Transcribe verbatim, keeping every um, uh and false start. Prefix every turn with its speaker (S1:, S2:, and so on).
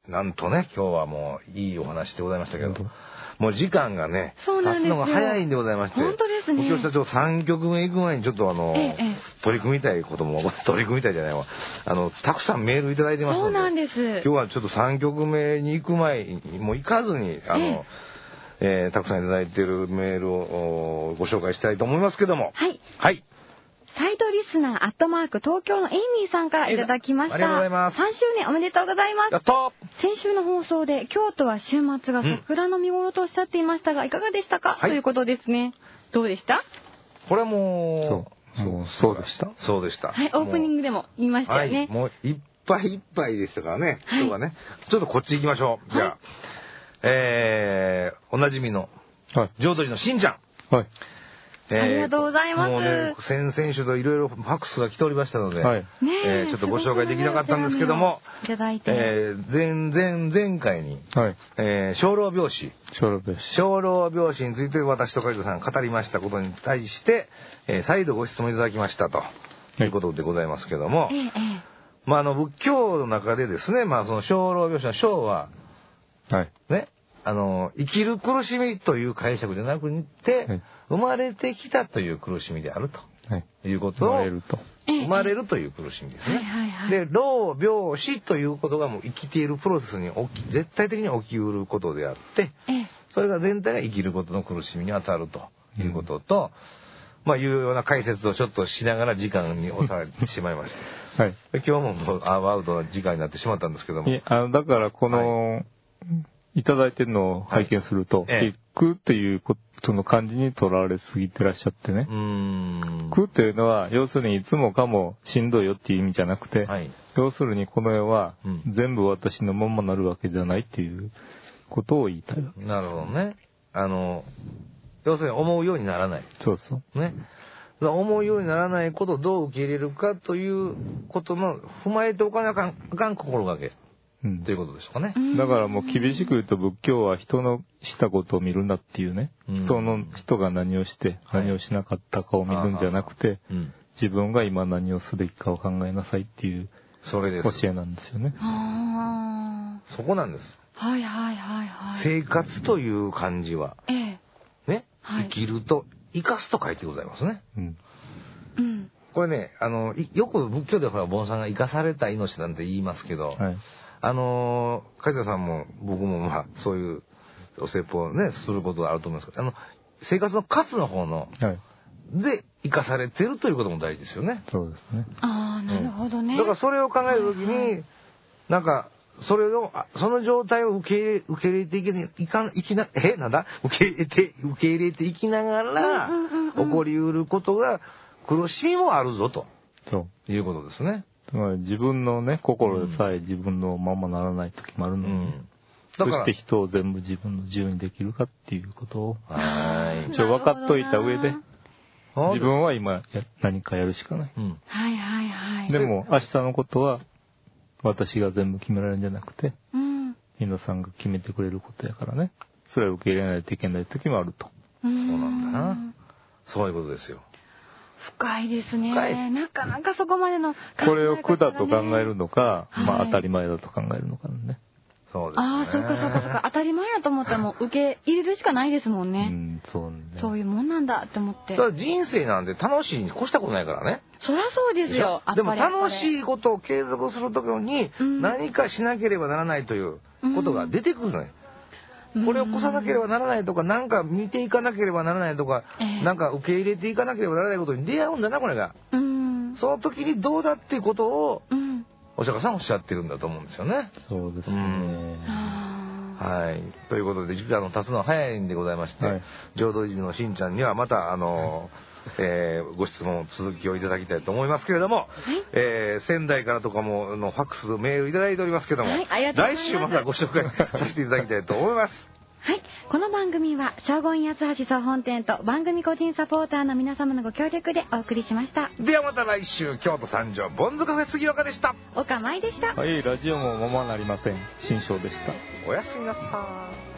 S1: なんとね今日はもういいお話でございましたけど、もう時間がね
S2: そうなんですよ、
S1: 経つのが早いんでございまして、
S2: 本当ですね。
S1: 今日ちょっとさんきょくめ行く前にちょっとあの、ええ、取り組みたいことも取り組みたいじゃないわ、あのたくさんメールいただいてますので、
S2: そうなんです。
S1: 今日はちょっとさんきょくめに行く前にもう行かずにあの、えええー、たくさんいただいているメールをご紹介したいと思いますけども、
S2: はい、
S1: はい、
S2: サイトリスナーアットマーク東京のエイミーさんからいただきました。
S1: ありがとうございます。
S2: さんしゅうねんおめでとうございます。
S1: やった。
S2: 先週の放送で京都は週末が桜の見頃とおっしゃっていましたが、いかがでしたか、はい、ということですね。どうでした？
S1: これも
S3: そうもうそうでした
S1: そうでした。
S2: はい、オープニングでも言いましたよね。
S1: はい、もういっぱいいっぱいでしたからね、はい、今日はねちょっとこっち行きましょう。じゃあ、はい、えー、おなじみの浄土寺のしんちゃん、はい、
S2: えー、ありがとうございます。
S1: もうね、先々週といろいろファックスが来ておりましたので、はい、えー、ちょっとご紹介できなかったんですけども、
S2: いただいて、
S1: えー、前前前回に、はい、えー、精霊病死、
S3: 精霊病死、
S1: 精霊病死について私と海人さんが語りましたことに対して、えー、再度ご質問いただきましたと、はい、いうことでございますけども、ええ、まああの仏教の中でですね、まあその精霊病死の精は、はい、ね。あの生きる苦しみという解釈でなくて、はい、生まれてきたという苦しみであると、はい、いうことを
S3: 生まれると
S1: 生まれるという苦しみですね。
S2: はいはいはい、
S1: で老病死ということがもう生きているプロセスに起き絶対的に起きうることであって、それが全体が生きることの苦しみに当たるということと、うん、まあいうような解説をちょっとしながら時間に押されてしまいました。はい、今日ももうアウトな時間になってしまったんですけども、
S3: いあのだからこの、はいいただいてるのを拝見すると、はい、苦っていうことの漢字にとらわれすぎてらっしゃってね。うーん苦っていうのは要するにいつもかもしんどいよっていう意味じゃなくて、はい、要するにこの世は全部私のままなるわけじゃないっていうことを言いたいわけ。
S1: なるほどね。あの要するに思うようにならない。
S3: そうそう
S1: ね。思うようにならないことをどう受け入れるかということの踏まえておかなあかん、あかん心がけ。うん、ということでしょうかね。
S3: だからもう厳しく言うと仏教は人のしたことを見るなっていうね、うん、人の人が何をして何をしなかったかを見るんじゃなくて、はい、自分が今何をすべきかを考えなさいっていう教えなんですよね。
S1: そこなんです。
S2: はいはいはいはい。
S1: 生活という漢字は、ええ、ね、はい、生きると生かすと書いてございますね。うんうん、これね、あのよく仏教でほら坊さんが生かされた命なんて言いますけど。はい、あのー、梶田さんも僕もまあそういうお説法をねすることがあると思いますけど、あの生活の活の方の、はい、で生かされてるということも大事ですよね。
S3: そうですね。
S2: ああ、なるほどね。
S1: だからそれを考えるときに、はいはい、なんかそれをその状態を受け入れ受け入れていけいかいきなえなんだ受け入れて受け入れていきながら、うんうんうんうん、起こりうることが苦しみもあるぞとそういうことですね。
S3: つまり自分のね心でさえ自分のままならない時もあるのに、うん、だからそして人を全部自分の自由にできるかっていうことをはい一応分かっといた上で自分は今何かやるしかない、うん、
S2: はいはいはい。
S3: でも明日のことは私が全部決められるんじゃなくて、うん、皆さんが決めてくれることやからね、それを受け入れないといけない時もあると。
S1: そうなんだな。そういうことですよ。
S2: 深いですね。なかなかそこまでの、ね、
S3: これを苦だと考えるのか、はい、まあ当たり前だと考えるのかね。
S1: そうですね。
S2: ああ、そうかそうかそうか。当たり前だと思ったらもう受け入れるしかないですもんね。
S3: うん、そうね。
S2: そういうもんなんだって思って。
S1: だから人生なんて楽しいに越したことないからね。
S2: そりゃそうですよ。
S1: でも楽しいことを継続するときに何かしなければならないということが出てくるのよ。うん、これを越さなければならないとか、なんか見ていかなければならないとか、えー、なんか受け入れていかなければならないことに出会うんだな、これが。うん、その時にどうだっていうことを、うん、お釈迦さんおっしゃってるんだと思うんですよね。
S3: そうですね。うん、
S1: はい。ということで、時間の経つのは早いんでございまして、はい、浄土寺のしんちゃんにはまた、あの、えー、ご質問続きをいただきたいと思いますけれども、はい、えー、仙台からとかものファックスメールいただいておりますけども、はい、来週またご紹介させていただきたいと思います。
S2: はい。この番組は、正言八橋総本店と番組個人サポーターの皆様のご協力でお送りしました。
S1: ではまた来週、京都三条ボンズカフェ杉岡でした。
S2: 岡舞でした。
S3: はい、ラジオもままなりません。新章でした。
S1: おやすみなさい。